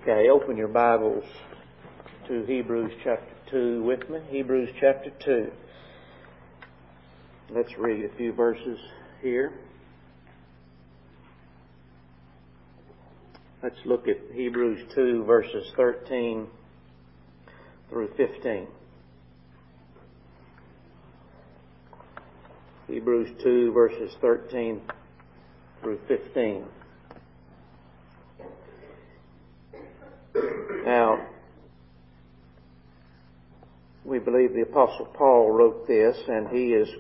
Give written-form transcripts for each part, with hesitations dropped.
Okay, open your Bibles to Hebrews chapter 2 with me. Hebrews chapter 2. Let's read a few verses here. Let's look at Hebrews 2 verses 13 through 15. Hebrews 2 verses 13 through 15. Now, we believe the Apostle Paul wrote this, and he is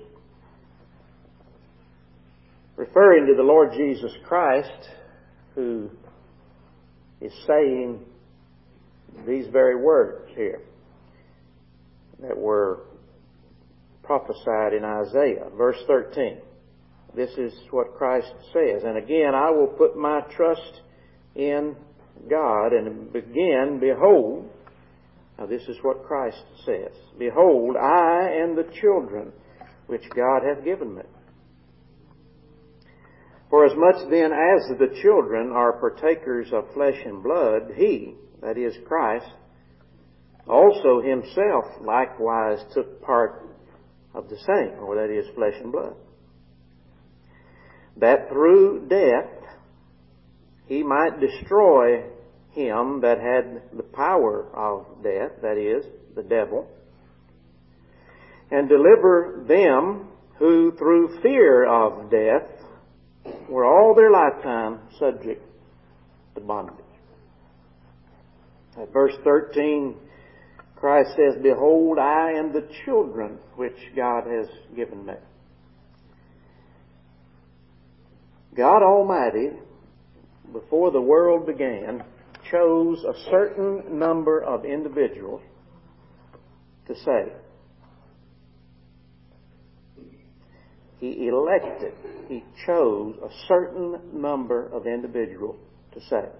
referring to the Lord Jesus Christ, who is saying these very words here that were prophesied in Isaiah. Verse 13. This is what Christ says. And again, I will put my trust in God, and begin, behold, now this is what Christ says, behold, I and the children which God hath given me. For as much then as the children are partakers of flesh and blood, he, that is Christ, also himself likewise took part of the same, or that is flesh and blood, that through death he might destroy him that had the power of death, that is, the devil, and deliver them who through fear of death were all their lifetime subject to bondage. At verse 13, Christ says, behold, I and the children which God has given me. God Almighty, before the world began, chose a certain number of individuals to save. He elected, He chose a certain number of individuals to save.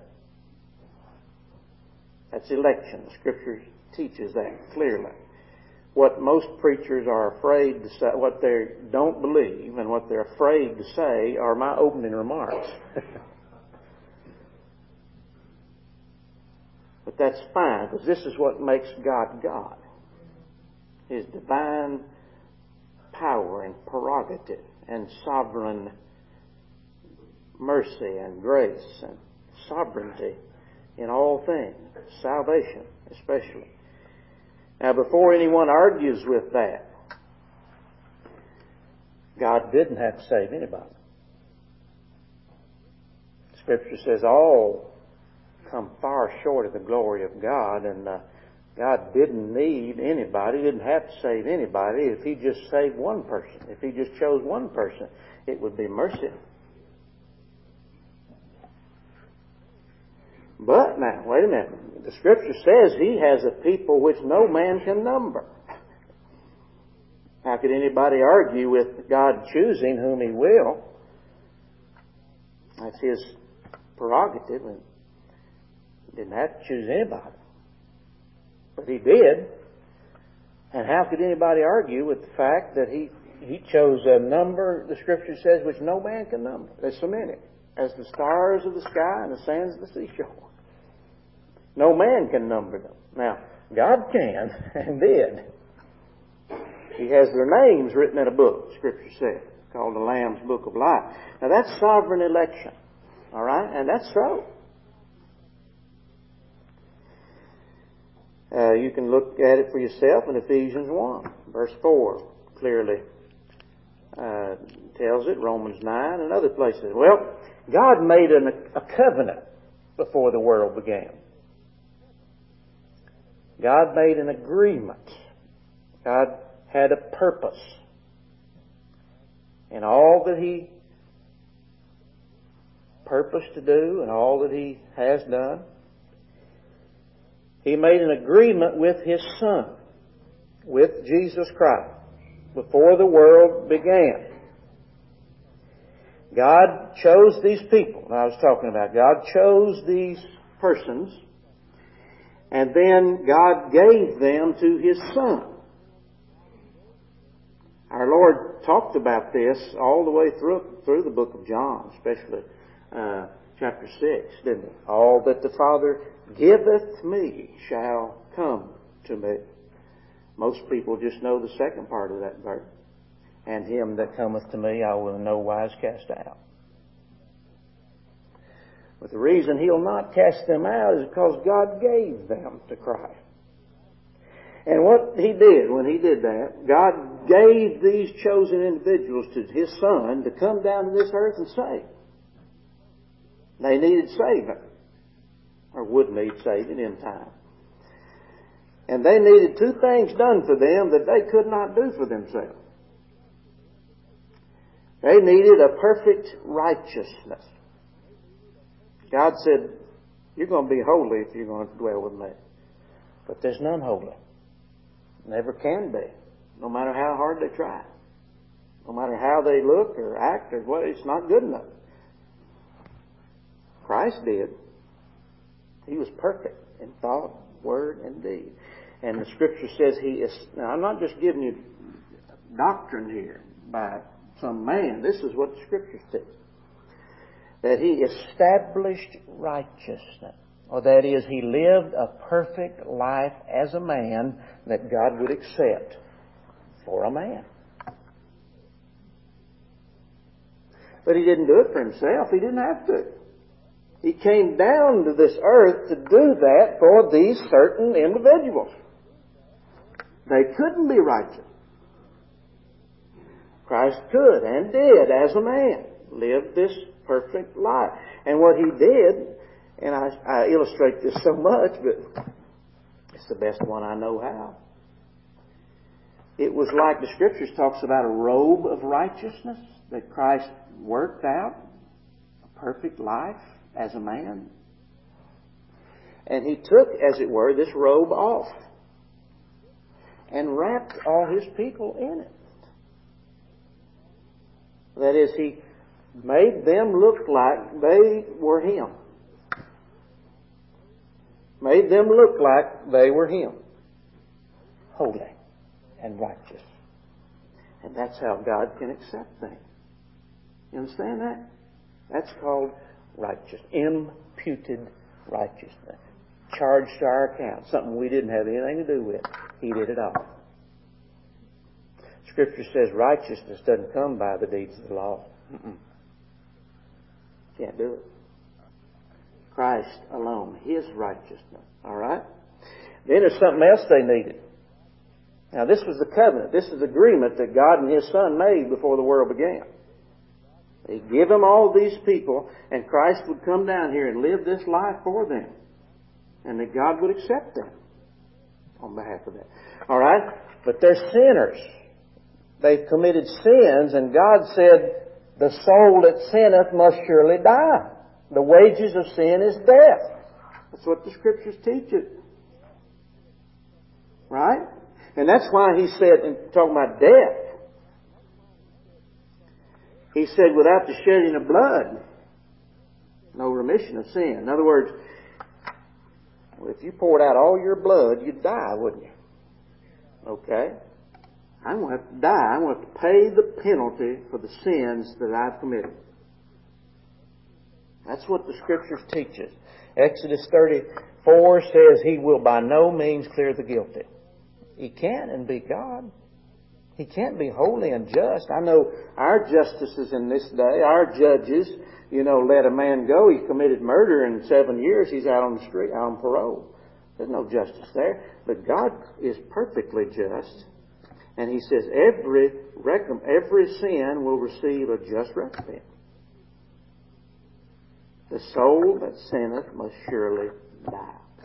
That's election. The Scripture teaches that clearly. What most preachers are afraid to say, what they don't believe and what they're afraid to say are my opening remarks. But that's fine, because this is what makes God God. His divine power and prerogative and sovereign mercy and grace and sovereignty in all things, salvation especially. Now, before anyone argues with that, God didn't have to save anybody. Scripture says all come far short of the glory of God, and God didn't need anybody, didn't have to save anybody. If He just saved one person, if He just chose one person, it would be mercy. But now, wait a minute. The Scripture says He has a people which no man can number. How could anybody argue with God choosing whom He will? That's His prerogative, and He didn't have to choose anybody. But He did. And how could anybody argue with the fact that He chose a number, the Scripture says, which no man can number? There's so many, as the stars of the sky and the sands of the seashore. No man can number them. Now, God can, and did. He has their names written in a book, Scripture says, called the Lamb's Book of Life. Now, that's sovereign election. All right? And that's so. You can look at it for yourself in Ephesians 1, verse 4, clearly tells it, Romans 9 and other places. Well, God made a covenant before the world began. God made an agreement. God had a purpose. And all that He purposed to do and all that He has done, He made an agreement with His Son, with Jesus Christ, before the world began. God chose these people I was talking about. God chose these persons, and then God gave them to His Son. Our Lord talked about this all the way through the book of John, especially chapter 6, didn't he? All that the Father giveth me shall come to me. Most people just know the second part of that verse. And him that cometh to me I will in no wise cast out. But the reason he'll not cast them out is because God gave them to Christ. And what he did when he did that, God gave these chosen individuals to his Son to come down to this earth and save. They needed saving, or would need saving in time. And they needed two things done for them that they could not do for themselves. They needed a perfect righteousness. God said, you're going to be holy if you're going to dwell with me. But there's none holy. Never can be. No matter how hard they try. No matter how they look or act or what, it's not good enough. Christ did. He was perfect in thought, word, and deed. And the Scripture says he is... Now, I'm not just giving you doctrine here by some man. This is what the Scripture says. That he established righteousness. Or that is, he lived a perfect life as a man that God would accept for a man. But he didn't do it for himself. He didn't have to. He came down to this earth to do that for these certain individuals. They couldn't be righteous. Christ could and did as a man live this perfect life. And what he did, and I illustrate this so much, but it's the best one I know how. It was like the Scriptures talks about a robe of righteousness that Christ worked out, a perfect life as a man. And he took, as it were, this robe off and wrapped all his people in it. That is, he made them look like they were him. Made them look like they were him. Holy and righteous. And that's how God can accept things. You understand that? That's called righteous. Imputed righteousness. Charged to our account. Something we didn't have anything to do with. He did it all. Scripture says righteousness doesn't come by the deeds of the law. Can't do it. Christ alone. His righteousness. Alright? Then there's something else they needed. Now this was the covenant. This is the agreement that God and His Son made before the world began. He'd give them all these people, and Christ would come down here and live this life for them. And that God would accept them on behalf of that. Alright? But they're sinners. They've committed sins, and God said, the soul that sinneth must surely die. The wages of sin is death. That's what the Scriptures teach it. Right? And that's why He said, in talking about death, He said, without the shedding of blood, no remission of sin. In other words, if you poured out all your blood, you'd die, wouldn't you? Okay? I'm going to have to die. I'm going to have to pay the penalty for the sins that I've committed. That's what the Scriptures teach us. Exodus 34 says He will by no means clear the guilty. He can't and be God. He can't be holy and just. I know our justices in this day, our judges, let a man go. He committed murder in 7 years. He's out on the street, out on parole. There's no justice there. But God is perfectly just. And He says every sin will receive a just recompense. The soul that sinneth must surely die.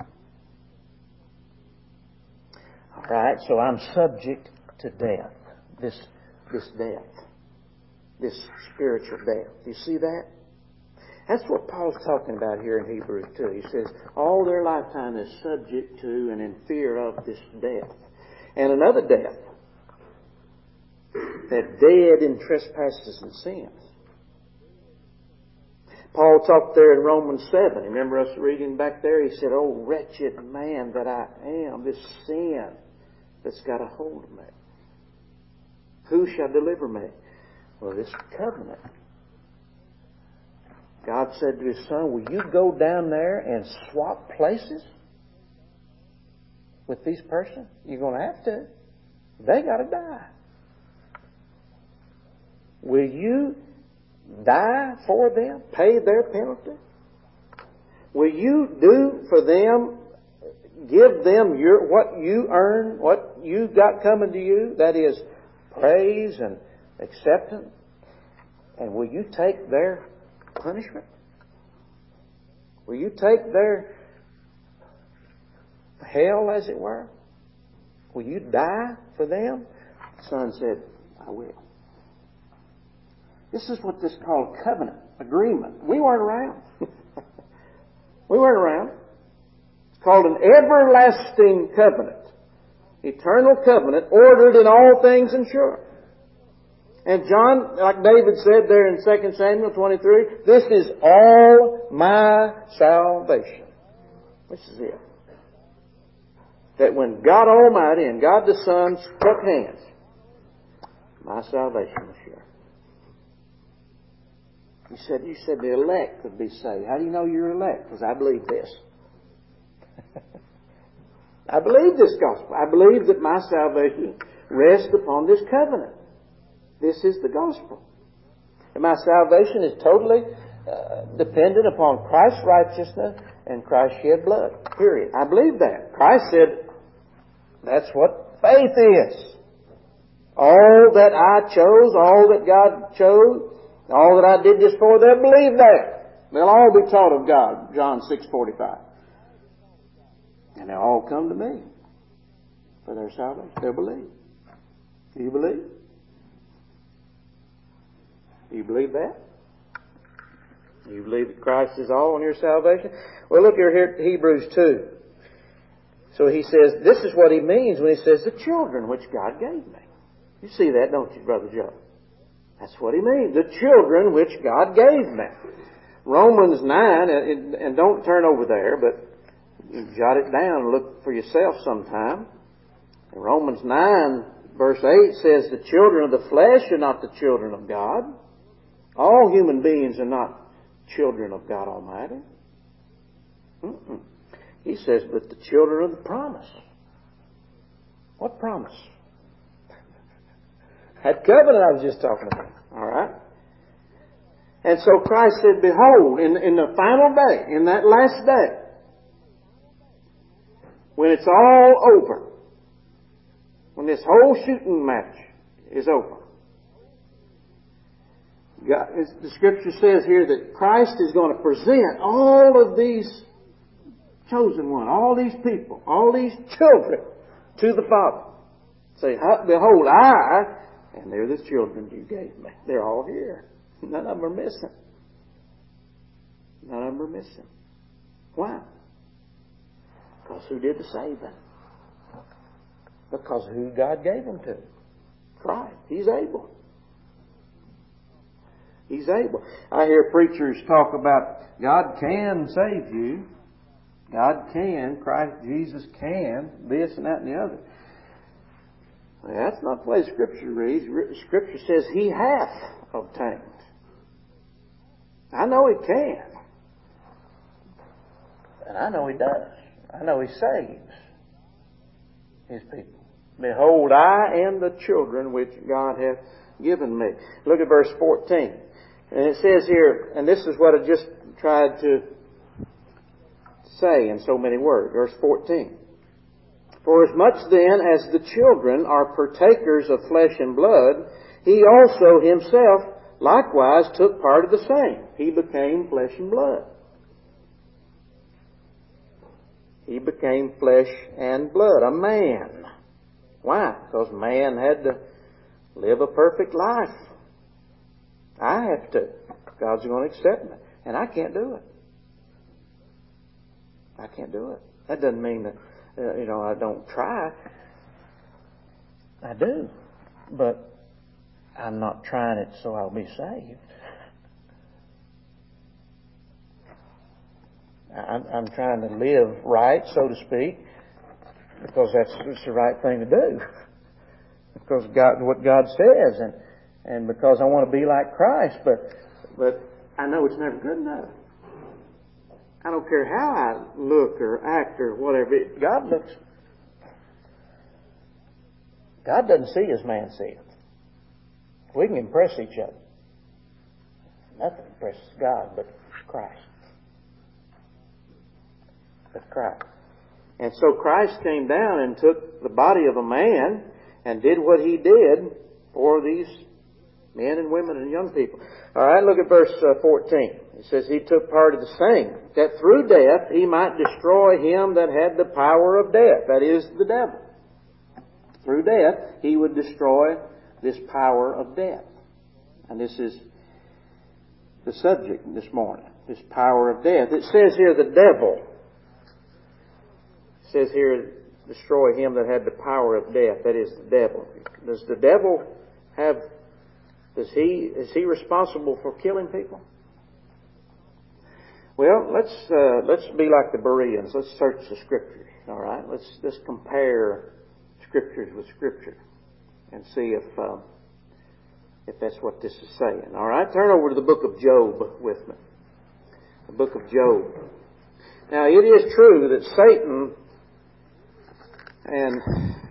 All right, so I'm subject to death. This death. This spiritual death. Do you see that? That's what Paul's talking about here in Hebrews 2. He says, all their lifetime is subject to and in fear of this death. And another death. That dead in trespasses and sins. Paul talked there in Romans 7. Remember us reading back there? He said, oh, wretched man that I am, this sin that's got a hold of me. Who shall deliver me? Well, this covenant. God said to His Son, will you go down there and swap places with these persons? You're going to have to. They got to die. Will you die for them? Pay their penalty? Will you do for them, give them what you earn, what you got coming to you? That is praise and acceptance. And will you take their punishment? Will you take their hell, as it were? Will you die for them? The Son said, I will. This is what this is called covenant, agreement. We weren't around. We weren't around. It's called an everlasting covenant. Eternal covenant, ordered in all things and sure. And John, like David said there in 2 Samuel 23, this is all my salvation. This is it. That when God Almighty and God the Son struck hands, my salvation was sure. You said the elect could be saved. How do you know you're elect? Because I believe this. I believe this gospel. I believe that my salvation rests upon this covenant. This is the gospel. And my salvation is totally dependent upon Christ's righteousness and Christ's shed blood. Period. I believe that. Christ said that's what faith is. All that I chose, all that God chose, all that I did this for, they'll believe that. They'll all be taught of God. John 6:45. And they'll all come to me for their salvation. They'll believe. Do you believe? Do you believe that? Do you believe that Christ is all in your salvation? Well, look here at Hebrews 2. So he says, this is what he means when he says, the children which God gave me. You see that, don't you, Brother Joe? That's what he means. The children which God gave me. Romans 9, and don't turn over there, but jot it down and look for yourself sometime. In Romans 9, verse 8 says, the children of the flesh are not the children of God. All human beings are not children of God Almighty. He says, but the children of the promise. What promise? That covenant I was just talking about. All right? And so Christ said, behold, in the final day, in that last day, when it's all over, when this whole shooting match is over, God, the Scripture says here that Christ is going to present all of these chosen ones, all these people, all these children to the Father. Say, behold, and they're the children you gave me. They're all here. None of them are missing. None of them are missing. Why? Because who did the saving? Because who God gave them to? Christ. He's able. He's able. I hear preachers talk about God can save you. God can. Christ Jesus can. This and that and the other. Well, that's not the way Scripture reads. Scripture says He hath obtained. I know He can. And I know He does. I know He saves His people. Behold, I am the children which God hath given me. Look at verse 14. And it says here, and this is what I just tried to say in so many words. Verse 14. For as much then as the children are partakers of flesh and blood, He also Himself likewise took part of the same. He became flesh and blood. He became flesh and blood, a man. Why? Because man had to live a perfect life. I have to. God's going to accept me. And I can't do it. I can't do it. That doesn't mean that, I don't try. I do. But I'm not trying it so I'll be saved. I'm trying to live right, so to speak, because that's the right thing to do. Because what God says, and because I want to be like Christ. But I know it's never good enough. I don't care how I look or act or whatever. God doesn't see as man seeth. We can impress each other. Nothing impresses God but Christ. But Christ. And so Christ came down and took the body of a man and did what He did for these men and women and young people. All right, look at verse 14. It says, He took part of the same, that through death He might destroy him that had the power of death. That is, the devil. Through death, He would destroy this power of death. And this is the subject this morning, this power of death. It says here, the devil. It says here, destroy him that had the power of death. That is, the devil. Does the devil have... is he responsible for killing people? Well, let's be like the Bereans. Let's search the Scriptures. All right, let's compare Scriptures with Scripture and see if that's what this is saying. All right, turn over to the book of Job with me. The book of Job. Now, it is true that Satan, and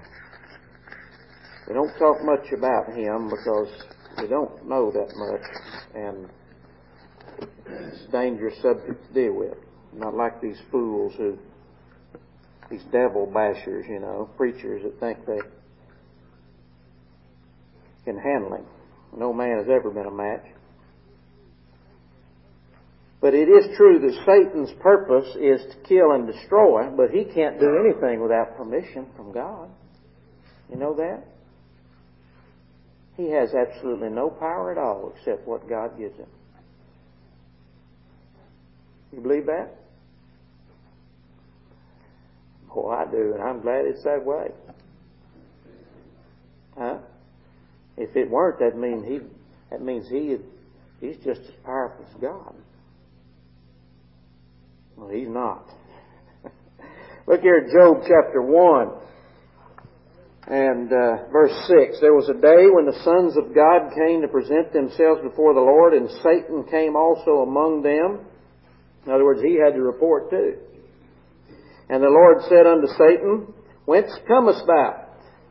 we don't talk much about him because we don't know that much, and it's a dangerous subject to deal with. Not like these fools these devil bashers, preachers that think they can handle him. No man has ever been a match. But it is true that Satan's purpose is to kill and destroy, but he can't do anything without permission from God. You know that? He has absolutely no power at all except what God gives him. You believe that? Oh, I do, and I'm glad it's that way. Huh? If it weren't, that means he's just as powerful as God. Well, he's not. Look here at Job chapter 1 and verse 6. There was a day when the sons of God came to present themselves before the Lord, and Satan came also among them. In other words, he had to report too. And the Lord said unto Satan, Whence comest thou?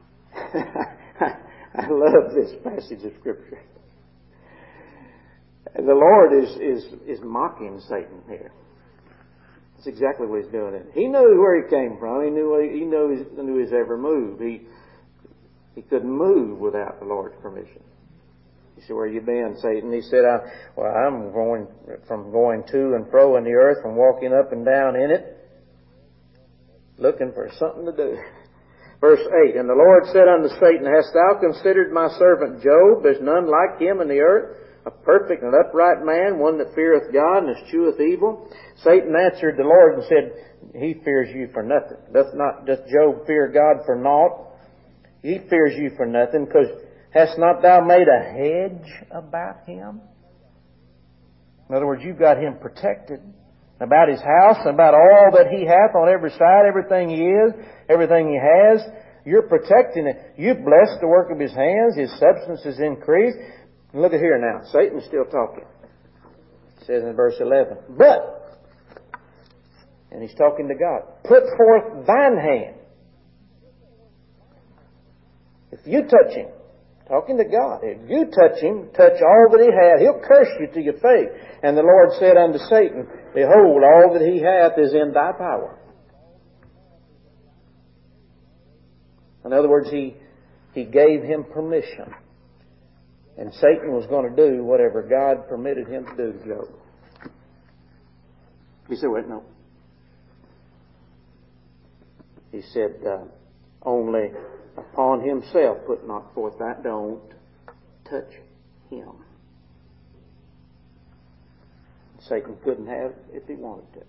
I love this passage of Scripture. And the Lord is mocking Satan here. That's exactly what he's doing. He knew where he came from. He knew his every move. He couldn't move without the Lord's permission. He said, Where you been, Satan? He said, I'm going to and fro in the earth, from walking up and down in it, looking for something to do. Verse 8, And the Lord said unto Satan, Hast thou considered my servant Job? There's none like him in the earth, a perfect and upright man, one that feareth God and escheweth evil. Satan answered the Lord and said, He fears you for nothing. Doth Job fear God for naught? He fears you for nothing, because hast not thou made a hedge about him? In other words, you've got him protected about his house, and about all that he hath on every side, everything he is, everything he has. You're protecting it. You've blessed the work of his hands. His substance is increased. And look at here now. Satan's still talking. It says in verse 11, But, and he's talking to God, Put forth thine hand. If you touch him, talking to God, if you touch him, touch all that he hath, he'll curse you to your face. And the Lord said unto Satan, Behold, all that he hath is in thy power. In other words, he gave him permission. And Satan was going to do whatever God permitted him to do to Job. He said, Wait, no. He said, Only upon himself put not forth that. Don't touch him. Satan couldn't have it if he wanted to.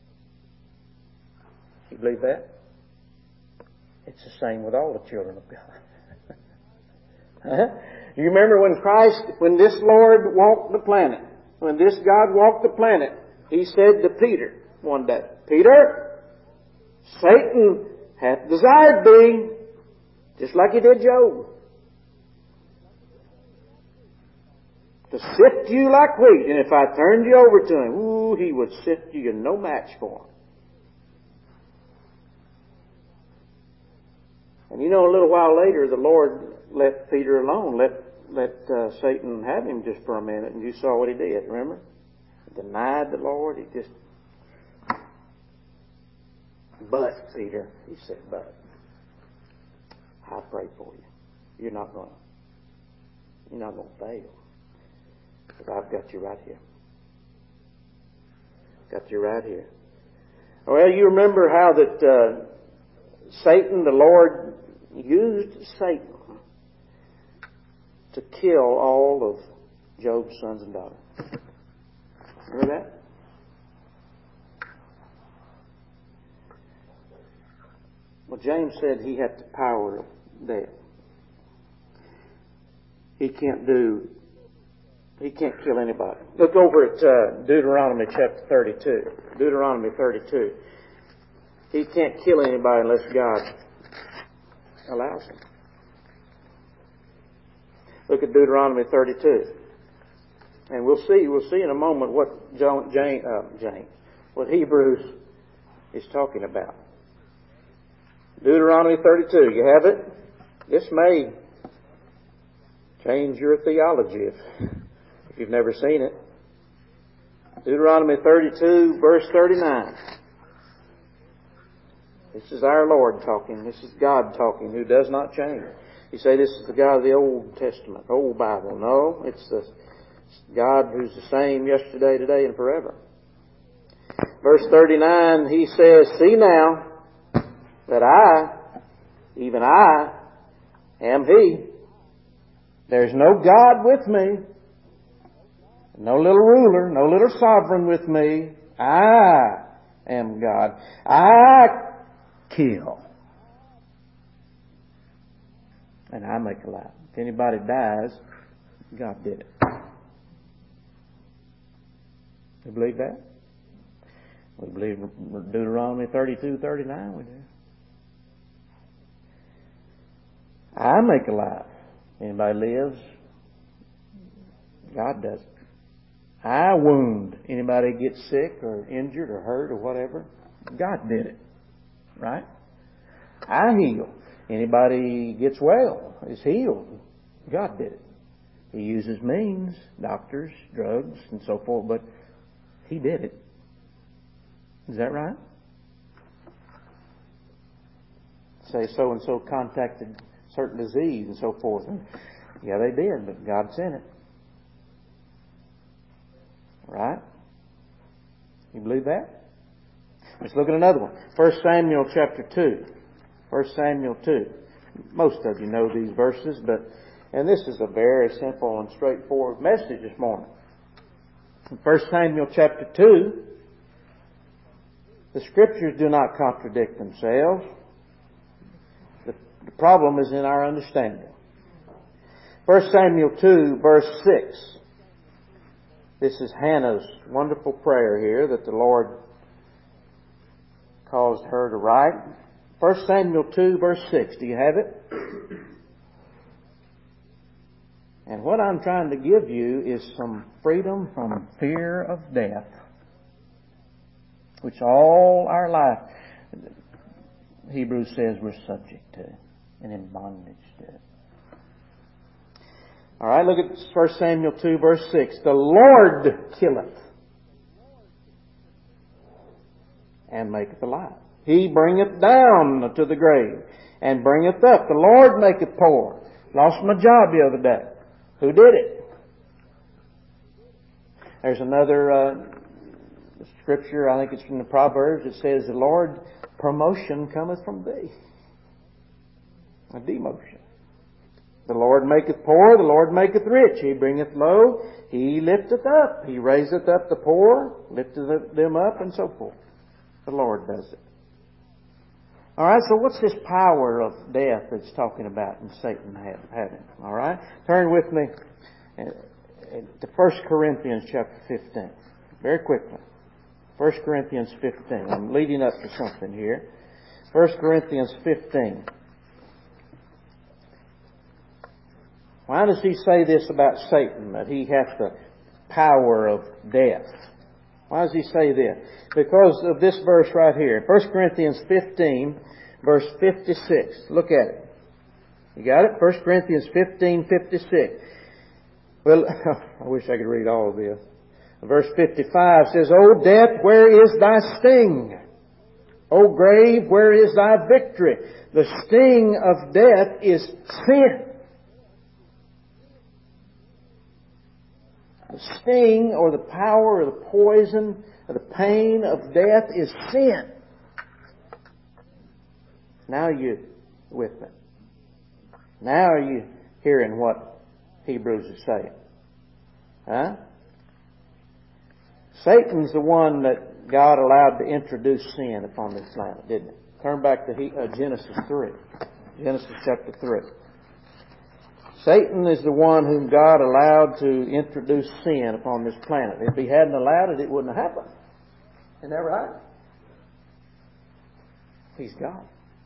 You believe that? It's the same with all the children of God. Huh? You remember when this Lord walked the planet, when this God walked the planet, he said to Peter one day, Peter, Satan hath desired thee, just like he did Job. to sift you like wheat. And if I turned you over to him, ooh, he would sift you. You're no match for him. And you know, a little while later, the Lord let Peter alone, let Satan have him just for a minute, and you saw what he did, remember? He denied the Lord. He just, but, Peter, he said, but, I pray for you. You're not going to fail. Because I've got you right here. Got you right here. Well, you remember how that Satan, the Lord, used Satan to kill all of Job's sons and daughters. Remember that? Well, James said he had the power of death. He can't kill anybody. Look over at Deuteronomy chapter 32. Deuteronomy 32. He can't kill anybody unless God allows him. Look at Deuteronomy 32. And we'll see in a moment what what Hebrews is talking about. Deuteronomy 32. You have it? This may change your theology if you've never seen it. Deuteronomy 32, verse 39. This is our Lord talking. This is God talking, who does not change. You say this is the God of the Old Testament, Old Bible. No, it's the God who's the same yesterday, today, and forever. Verse 39, he says, see now that I, even I, am He. There's no God with me. No little ruler, no little sovereign with me. I am God. I kill. And I make alive. If anybody dies, God did it. You believe that? We believe Deuteronomy 32:39. We do. I make alive. Anybody lives, God does it. I wound. Anybody gets sick or injured or hurt or whatever, God did it. Right? I heal. Anybody gets well, is healed, God did it. He uses means, doctors, drugs, and so forth, but He did it. Is that right? Say so-and-so contacted certain disease and so forth. And yeah, they did, but God sent it. Right? You believe that? Let's look at another one. 1 Samuel chapter 2. 1 Samuel 2. Most of you know these verses, and this is a very simple and straightforward message this morning. In 1 Samuel chapter 2, the Scriptures do not contradict themselves. The problem is in our understanding. 1 Samuel 2, verse 6. This is Hannah's wonderful prayer here that the Lord caused her to write. 1 Samuel 2, verse 6. Do you have it? And what I'm trying to give you is some freedom from fear of death, which all our life, Hebrews says, we're subject to and in bondage to. All right, look at 1 Samuel 2, verse 6. The Lord killeth and maketh alive. He bringeth down to the grave and bringeth up. The Lord maketh poor. Lost my job the other day. Who did it? There's another scripture, I think it's from the Proverbs, it says, the Lord promotion cometh from thee. A demotion. The Lord maketh poor, the Lord maketh rich. He bringeth low, He lifteth up. He raiseth up the poor, lifteth them up, and so forth. The Lord does it. Alright, so what's this power of death that's talking about and Satan having? Alright? Turn with me to 1 Corinthians chapter 15. Very quickly. 1 Corinthians 15. I'm leading up to something here. 1 Corinthians 15. Why does he say this about Satan, that he has the power of death? Why does he say this? Because of this verse right here. 1 Corinthians 15, verse 56. Look at it. You got it? 1 Corinthians 15, 56. Well, I wish I could read all of this. Verse 55 says, O death, where is thy sting? O grave, where is thy victory? The sting of death is sin. The sting or the power or the poison or the pain of death is sin. Now you with me. Now are you hearing what Hebrews is saying? Huh? Satan's the one that God allowed to introduce sin upon this planet, didn't it? Turn back to Genesis 3. Genesis chapter 3. Satan is the one whom God allowed to introduce sin upon this planet. If he hadn't allowed it, it wouldn't have happened. Isn't that right? He's God.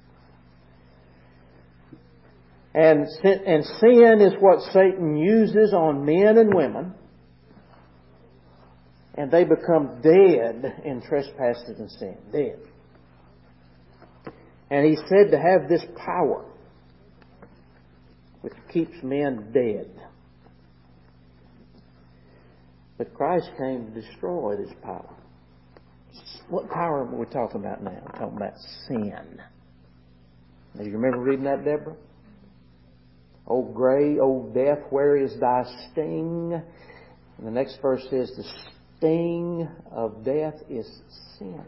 And sin is what Satan uses on men and women, and they become dead in trespasses and sin. Dead. And he's said to have this power which keeps men dead. But Christ came to destroy this power. What power are we talking about now? We're talking about sin. Now, you remember reading that, Deborah? O grave, O death, where is thy sting? And the next verse says, the sting of death is sin.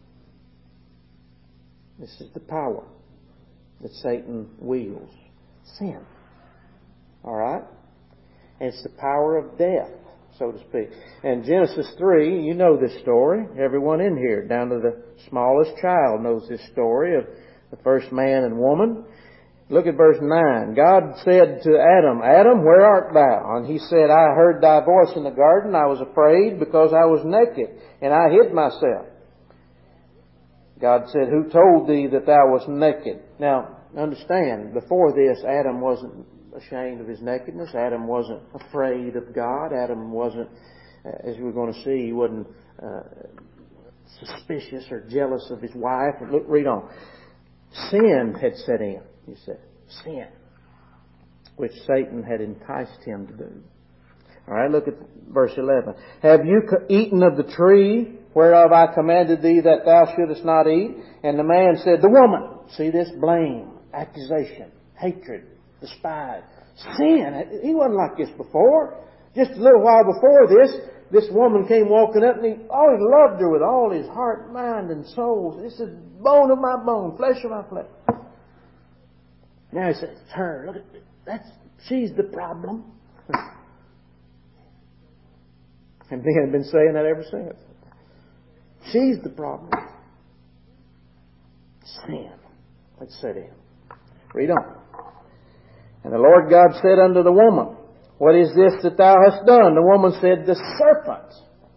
This is the power that Satan wields. Sin. Alright? And it's the power of death, so to speak. And Genesis 3, you know this story. Everyone in here, down to the smallest child, knows this story of the first man and woman. Look at verse 9. God said to Adam, Adam, where art thou? And he said, I heard thy voice in the garden. I was afraid because I was naked, and I hid myself. God said, who told thee that thou wast naked? Now, understand, before this, Adam wasn't ashamed of his nakedness. Adam wasn't afraid of God. Adam wasn't, as we're going to see, he wasn't suspicious or jealous of his wife. Look, read on. Sin had set in, he said. Sin, which Satan had enticed him to do. All right, look at verse 11. Have you eaten of the tree whereof I commanded thee that thou shouldest not eat? And the man said, the woman. See this? Blame, accusation, hatred, despise, sin. He wasn't like this before. Just a little while before this woman came walking up and he always loved her with all his heart, mind, and soul. This is bone of my bone, flesh of my flesh. Now he says, it's her. Look at she's the problem. And men have been saying that ever since. She's the problem. Sin. Let's set in. Read on. And the Lord God said unto the woman, what is this that thou hast done? The woman said, the serpent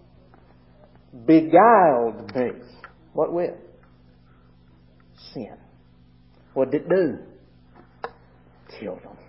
beguiled me. What with? Sin. What did it do? Killed them.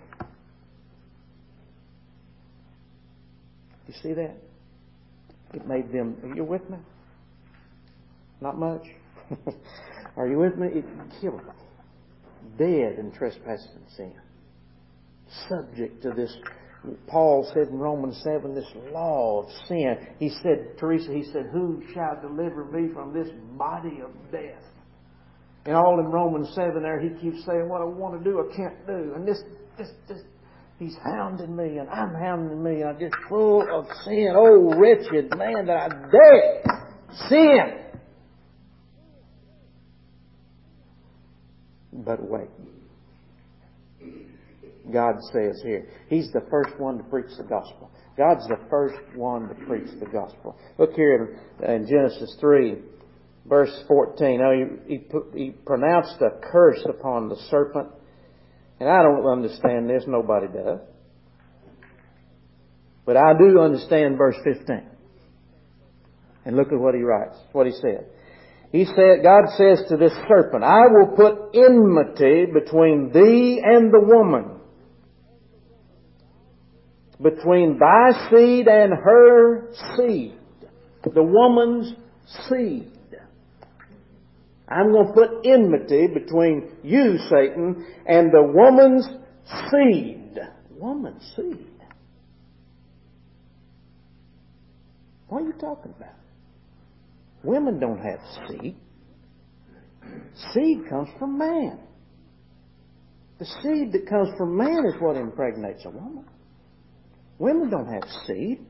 You see that? It made them, are you with me? Not much? Are you with me? It killed them. Dead in trespass and sin. Subject to this, Paul said in Romans 7, this law of sin. He said, Teresa, he said, who shall deliver me from this body of death? And all in Romans 7 there, he keeps saying, what I want to do, I can't do. And this, he's hounding me, and I'm hounding me, and I'm just full of sin. Oh, wretched man that I'm dead. Sin. But wait. God says here, He's the first one to preach the gospel. God's the first one to preach the gospel. Look here in Genesis 3, verse 14. Now, he pronounced a curse upon the serpent. And I don't understand this. Nobody does. But I do understand verse 15. And look at what he writes, what he said. He said, God says to this serpent, I will put enmity between thee and the woman, between thy seed and her seed. The woman's seed. I'm going to put enmity between you, Satan, and the woman's seed. Woman's seed. What are you talking about? Women don't have seed. Seed comes from man. The seed that comes from man is what impregnates a woman. Women don't have seed.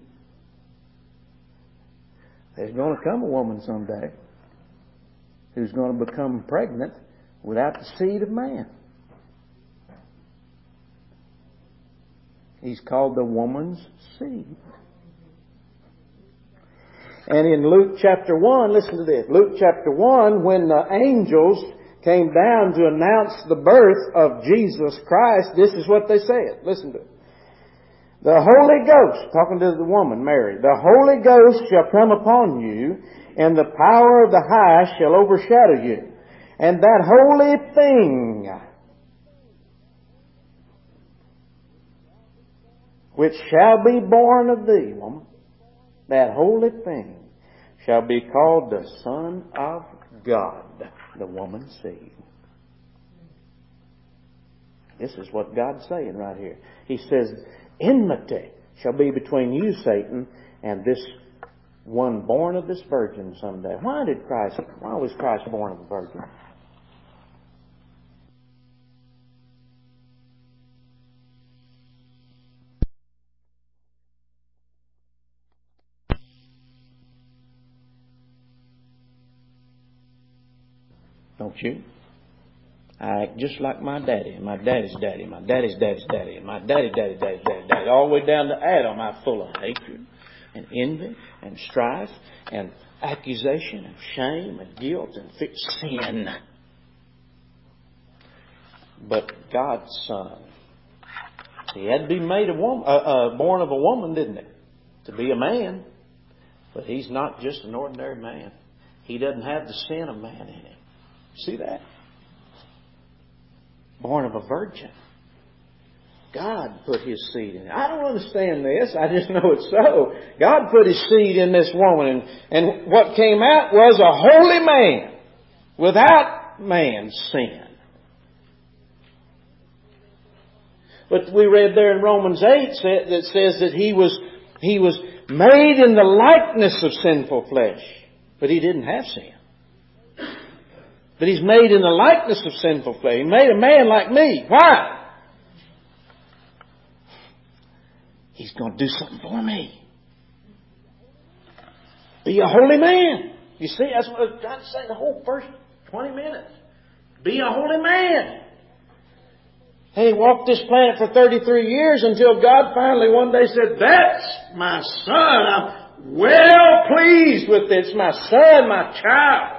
There's going to come a woman someday who's going to become pregnant without the seed of man. He's called the woman's seed. And in Luke chapter 1, listen to this. Luke chapter 1, when the angels came down to announce the birth of Jesus Christ, this is what they said. Listen to it. The Holy Ghost, talking to the woman, Mary, the Holy Ghost shall come upon you, and the power of the High shall overshadow you. And that holy thing which shall be born of thee, woman, that holy thing shall be called the Son of God, the woman's seed. This is what God's saying right here. He says, enmity shall be between you, Satan, and this one born of this virgin someday. Why was Christ born of a virgin? Don't you? I act just like my daddy, and my daddy's daddy, my daddy's daddy's daddy, and my daddy's daddy's daddy's daddy, all the way down to Adam. I'm full of hatred and envy and strife and accusation and shame and guilt and sin. But God's Son, He had to be made a woman, born of a woman, didn't He? To be a man. But He's not just an ordinary man. He doesn't have the sin of man in Him. See that? Born of a virgin. God put His seed in it. I don't understand this. I just know it's so. God put His seed in this woman, and what came out was a holy man without man's sin. But we read there in Romans 8 that says that He was made in the likeness of sinful flesh, but He didn't have sin. But He's made in the likeness of sinful flesh. He made a man like me. Why? He's going to do something for me. Be a holy man. You see, that's what I was trying to say the whole first 20 minutes. Be a holy man. And He walked this planet for 33 years until God finally one day said, that's my son. I'm well pleased with this. It's my son, my child.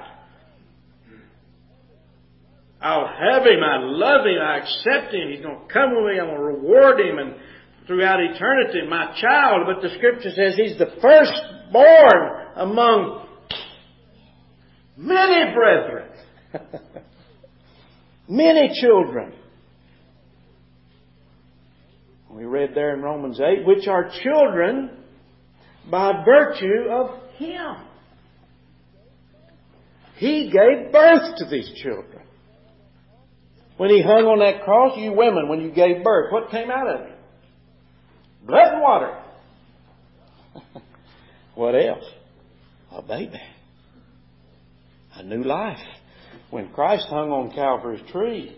I'll have him, I love him, I accept him, he's going to come with me, I'm going to reward him and throughout eternity, my child. But the Scripture says he's the firstborn among many brethren, many children. We read there in Romans 8, which are children by virtue of Him. He gave birth to these children. When He hung on that cross, you women, when you gave birth, what came out of it? Blood and water. What else? A baby. A new life. When Christ hung on Calvary's tree,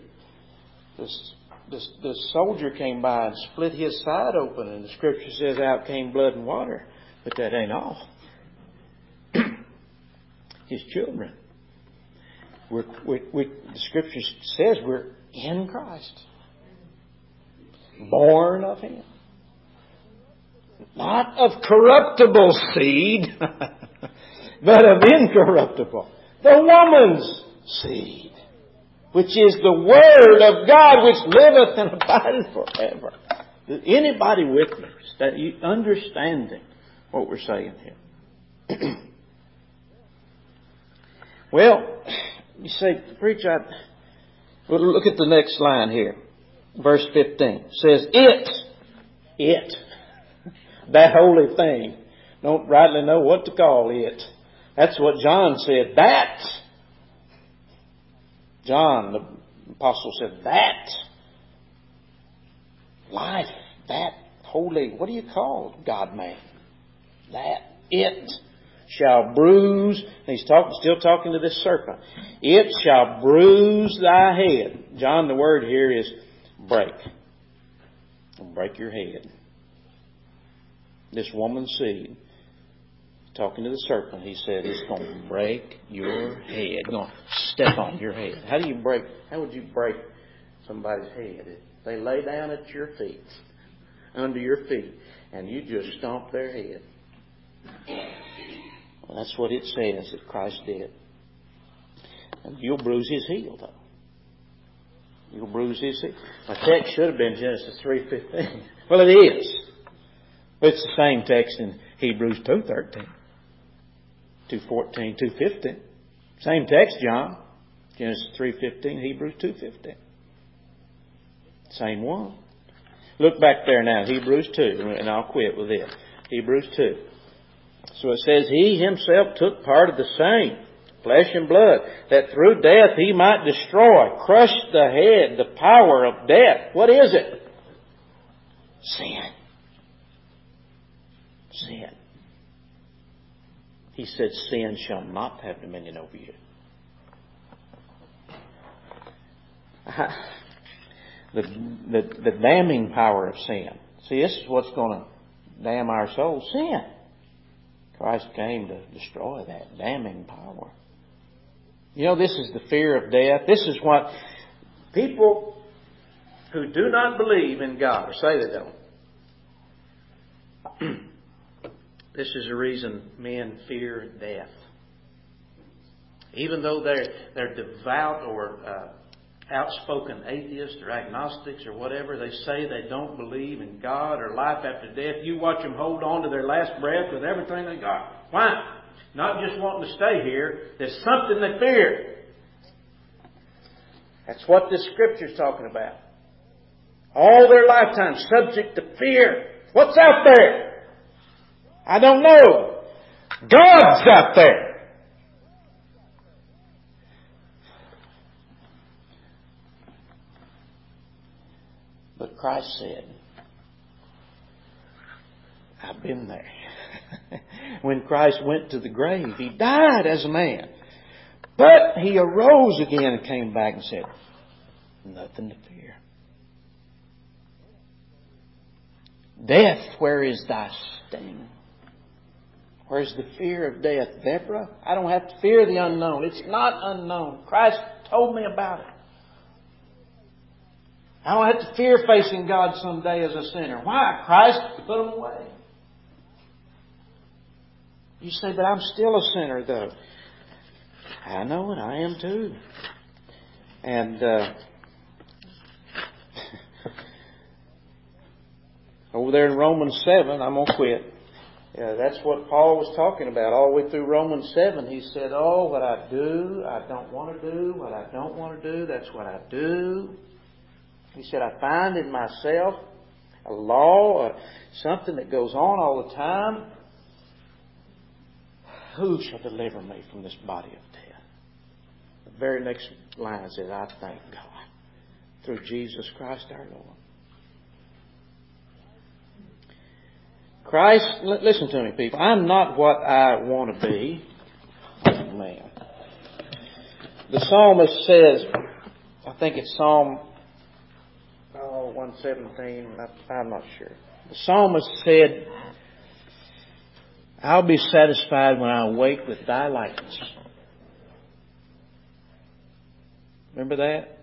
this soldier came by and split His side open, and the Scripture says out came blood and water. But that ain't all. His children. The Scripture says we're in Christ. Born of Him. Not of corruptible seed, but of incorruptible. The woman's seed, which is the Word of God, which liveth and abideth forever. Anybody with me? That you understanding what we're saying here? Well, you say, preacher, well, look at the next line here. Verse 15 says, it that holy thing. Don't rightly know what to call it. That's what John said. That. John, the apostle, said that. Life, that holy, what do you call God-man? That. It shall bruise, and he's still talking to this serpent. It shall bruise thy head. John, the word here is break. It'll break your head. This woman's seed, talking to the serpent, he said, it's going to break your head. It's going to step on your head. How would you break somebody's head? They lay down at your feet, under your feet, and you just stomp their head. Well, that's what it says that Christ did. And you'll bruise his heel, though. You'll bruise his heel. My text should have been Genesis 3:15. Well, it is. But it's the same text in Hebrews 2:13, 2:14, 2:15. Same text, John. Genesis 3:15, Hebrews 2:15. Same one. Look back there now, Hebrews 2, and I'll quit with it. Hebrews 2. So it says, He Himself took part of the same, flesh and blood, that through death He might destroy, crush the head, the power of death. What is it? Sin. Sin. He said, sin shall not have dominion over you. The damning power of sin. See, this is what's going to damn our souls. Sin. Christ came to destroy that damning power. You know, this is the fear of death. This is what people who do not believe in God, or say they don't, this is the reason men fear death. Even though they're devout or outspoken atheists or agnostics or whatever, they say they don't believe in God or life after death. You watch them hold on to their last breath with everything they got. Why? Not just wanting to stay here. There's something they fear. That's what this Scripture's talking about. All their lifetime subject to fear. What's out there? I don't know. God's out there. But Christ said, I've been there. When Christ went to the grave, He died as a man. But He arose again and came back and said, nothing to fear. Death, where is thy sting? Where's the fear of death? Deborah, I don't have to fear the unknown. It's not unknown. Christ told me about it. I don't have to fear facing God someday as a sinner. Why? Christ put them away. You say, but I'm still a sinner, though. I know it. I am too. And over there in Romans 7, I'm going to quit. That's what Paul was talking about all the way through Romans 7. He said, oh, what I do, I don't want to do. What I don't want to do, that's what I do. He said, I find in myself a law, something that goes on all the time. Who shall deliver me from this body of death? The very next line says, I thank God through Jesus Christ our Lord. Christ, listen to me, people. I'm not what I want to be. Oh, man. The psalmist says, I think it's Psalm 117, I'm not sure. The psalmist said, I'll be satisfied when I awake with thy likeness. Remember that?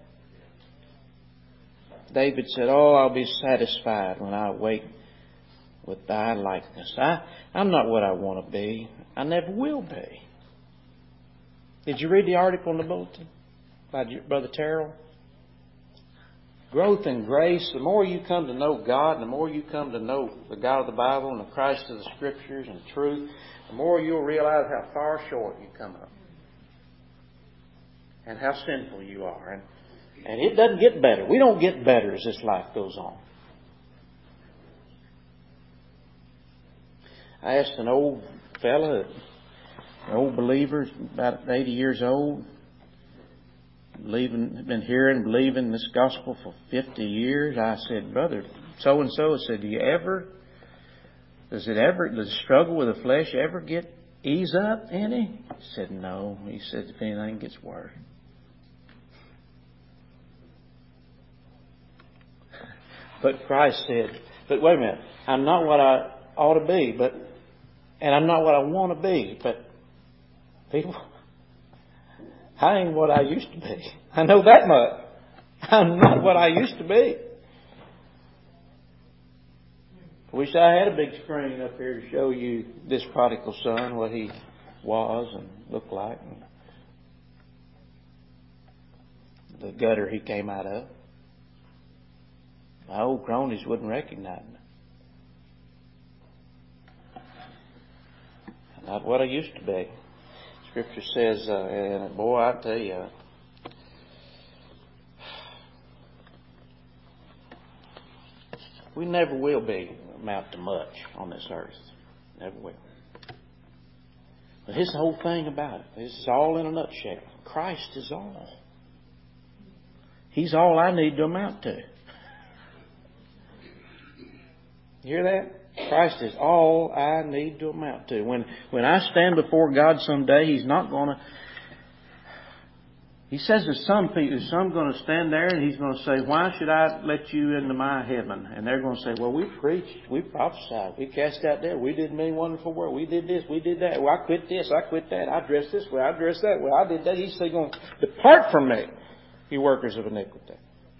David said, oh, I'll be satisfied when I awake with thy likeness. I'm not what I want to be. I never will be. Did you read the article in the bulletin by Brother Terrell? Growth in grace, the more you come to know God, the more you come to know the God of the Bible and the Christ of the Scriptures and truth, the more you'll realize how far short you come up. And how sinful you are. And it doesn't get better. We don't get better as this life goes on. I asked an old fella, an old believer, about 80 years old, been hearing, believing this gospel for 50 years. I said, brother, so-and-so, I said, does the struggle with the flesh ever ease up any? He said, no. He said, if anything, it gets worse. But Christ said, but wait a minute, I'm not what I ought to be, and I'm not what I want to be, but people, I ain't what I used to be. I know that much. I'm not what I used to be. I wish I had a big screen up here to show you this prodigal son, what he was and looked like, and the gutter he came out of. My old cronies wouldn't recognize me. I'm not what I used to be. Scripture says, and boy, I tell you, we never will amount to much on this earth. Never will. But here's the whole thing about it. This is all in a nutshell. Christ is all. He's all I need to amount to. You hear that? Christ is all I need to amount to. When I stand before God someday, He's not going to... He says there's some going to stand there and He's going to say, why should I let you into my heaven? And they're going to say, well, we preached, we prophesied, we cast out devils, we did many wonderful works, we did this, we did that. Well, I quit this, I quit that, I dressed this way, I dressed that way, I did that. He's going to depart from me, you workers of iniquity.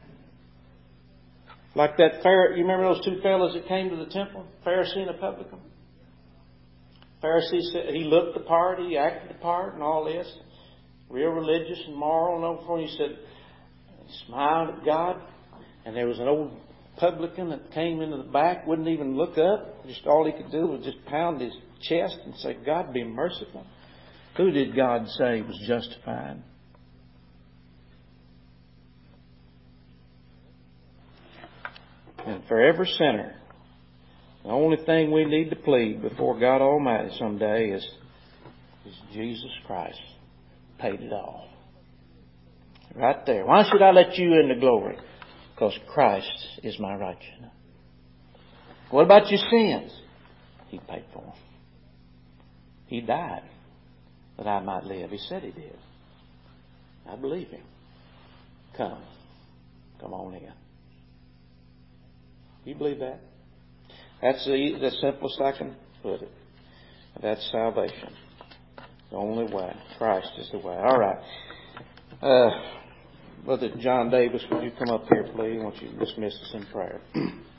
Like that Pharisee, you remember those two fellows that came to the temple? Pharisee and a publican? Pharisee said, he looked the part, he acted the part and all this. Real religious and moral and all. He said, he smiled at God. And there was an old publican that came into the back, wouldn't even look up. Just all he could do was just pound his chest and say, God be merciful. Who did God say was justified? And for every sinner, the only thing we need to plead before God Almighty someday is Jesus Christ paid it all. Right there. Why should I let you into glory? Because Christ is my righteousness. What about your sins? He paid for them. He died that I might live. He said He did. I believe Him. Come on in. You believe that? That's the simplest I can put it. That's salvation. The only way. Christ is the way. All right. Brother John Davis, would you come up here, please? I want you to dismiss us in prayer.